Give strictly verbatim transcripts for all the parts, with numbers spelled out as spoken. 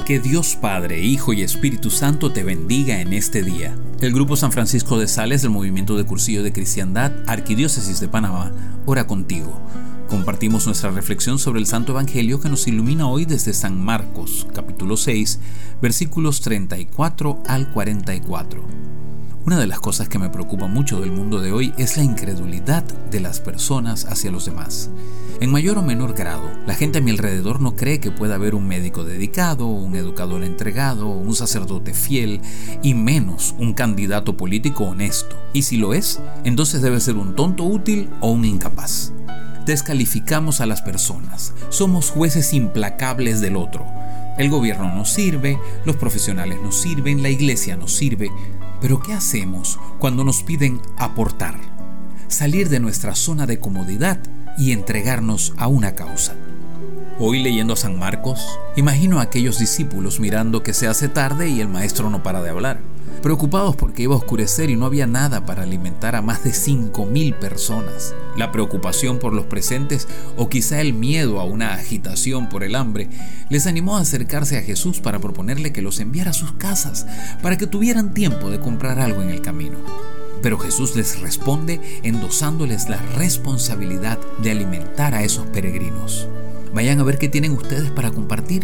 Que Dios Padre, Hijo y Espíritu Santo te bendiga en este día. El Grupo San Francisco de Sales del Movimiento de Cursillo de Cristiandad, Arquidiócesis de Panamá, ora contigo. Compartimos nuestra reflexión sobre el Santo Evangelio que nos ilumina hoy desde San Marcos, capítulo seis, versículos treinta y cuatro al cuarenta y cuatro. Una de las cosas que me preocupa mucho del mundo de hoy es la incredulidad de las personas hacia los demás. En mayor o menor grado, la gente a mi alrededor no cree que pueda haber un médico dedicado, un educador entregado, un sacerdote fiel y menos un candidato político honesto. Y si lo es, entonces debe ser un tonto útil o un incapaz. Descalificamos a las personas. Somos jueces implacables del otro. El gobierno nos sirve, los profesionales nos sirven, la iglesia nos sirve. Pero ¿qué hacemos cuando nos piden aportar? Salir de nuestra zona de comodidad y entregarnos a una causa. Hoy leyendo a San Marcos, imagino a aquellos discípulos mirando que se hace tarde y el maestro no para de hablar, preocupados porque iba a oscurecer y no había nada para alimentar a más de cinco mil personas. La preocupación por los presentes o quizá el miedo a una agitación por el hambre les animó a acercarse a Jesús para proponerle que los enviara a sus casas para que tuvieran tiempo de comprar algo en el camino. Pero Jesús les responde endosándoles la responsabilidad de alimentar a esos peregrinos. Vayan a ver qué tienen ustedes para compartir.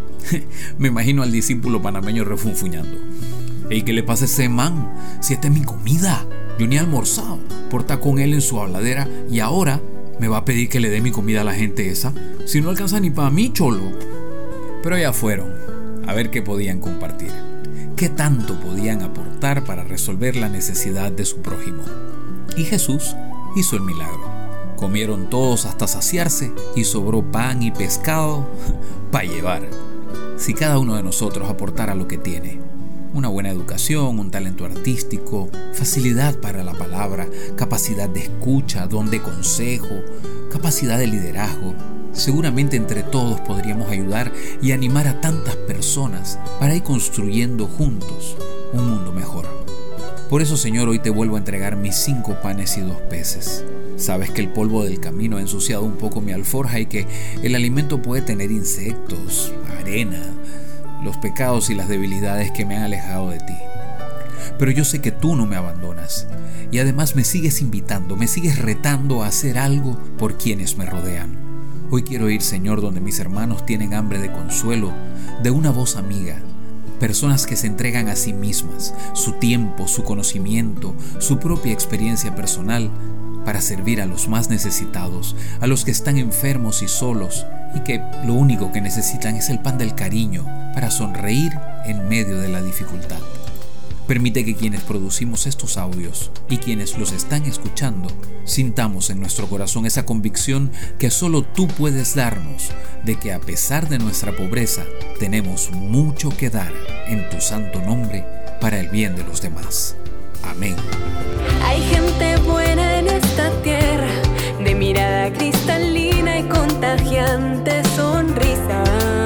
Me imagino al discípulo panameño refunfuñando. ¿Y qué le pasa a ese man? Si esta es mi comida. Yo ni he almorzado por estar con él en su habladera y ahora me va a pedir que le dé mi comida a la gente esa. Si no alcanza ni para mí, cholo. Pero ya fueron a ver qué podían compartir. ¿Qué tanto podían aportar para resolver la necesidad de su prójimo? Y Jesús hizo el milagro. Comieron todos hasta saciarse y sobró pan y pescado para llevar. Si cada uno de nosotros aportara lo que tiene, una buena educación, un talento artístico, facilidad para la palabra, capacidad de escucha, don de consejo, capacidad de liderazgo, seguramente entre todos podríamos ayudar y animar a tantas personas para ir construyendo juntos un mundo mejor. Por eso, Señor, hoy te vuelvo a entregar mis cinco panes y dos peces. Sabes que el polvo del camino ha ensuciado un poco mi alforja y que el alimento puede tener insectos, arena, los pecados y las debilidades que me han alejado de ti. Pero yo sé que tú no me abandonas y además me sigues invitando, me sigues retando a hacer algo por quienes me rodean. Hoy quiero ir, Señor, donde mis hermanos tienen hambre de consuelo, de una voz amiga, personas que se entregan a sí mismas, su tiempo, su conocimiento, su propia experiencia personal, para servir a los más necesitados, a los que están enfermos y solos y que lo único que necesitan es el pan del cariño para sonreír en medio de la dificultad. Permite que quienes producimos estos audios y quienes los están escuchando sintamos en nuestro corazón esa convicción que solo tú puedes darnos de que a pesar de nuestra pobreza tenemos mucho que dar en tu santo nombre para el bien de los demás. Amén. Hay gente buena en esta tierra, de mirada cristalina y contagiante sonrisa.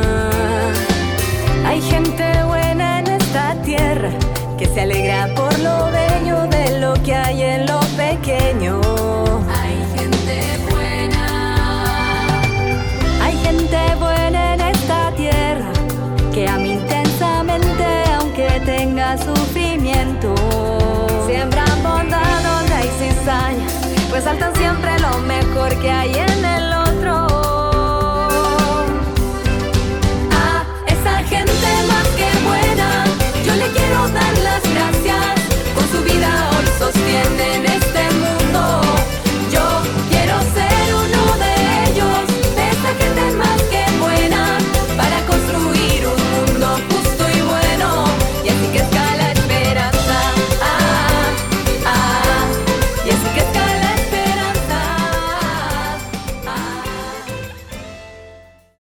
Hay gente buena en esta tierra, que se alegra por lo bello de lo que hay en lo pequeño. Hay gente buena. Hay gente buena en esta tierra, que ama intensamente aunque tenga sufrimiento. Siembran bondad donde hay cizaña, pues saltan siempre lo mejor que hay en el